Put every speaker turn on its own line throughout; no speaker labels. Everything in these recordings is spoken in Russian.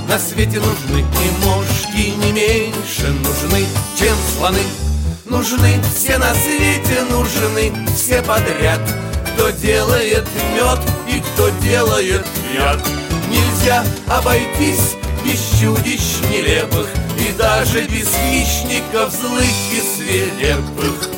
На свете нужны и мошки не меньше нужны, чем слоны. Нужны все на свете, нужны все подряд. Кто делает мед и кто делает яд. Нельзя обойтись без чудищ нелепых и даже без хищников злых и свирепых.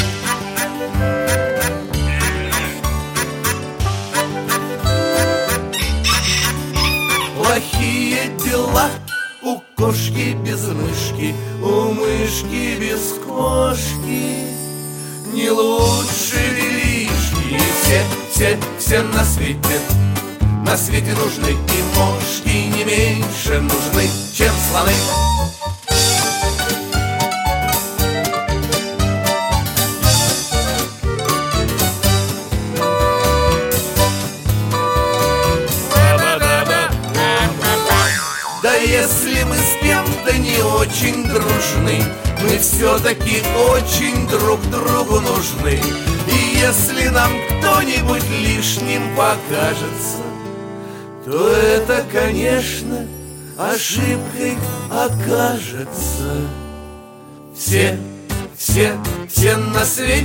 Плохие дела у кошки без мышки, у мышки без кошки. Не лучше велички. Все на свете нужны и мошки не меньше нужны, чем слоны. Да если мы с кем-то не очень дружны, мы все-таки очень друг другу нужны. И если нам кто-нибудь лишним покажется, то это, конечно, ошибкой окажется. Все на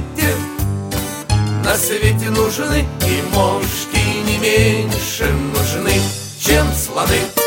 свете нужны, и мошки не меньше нужны, чем слоны.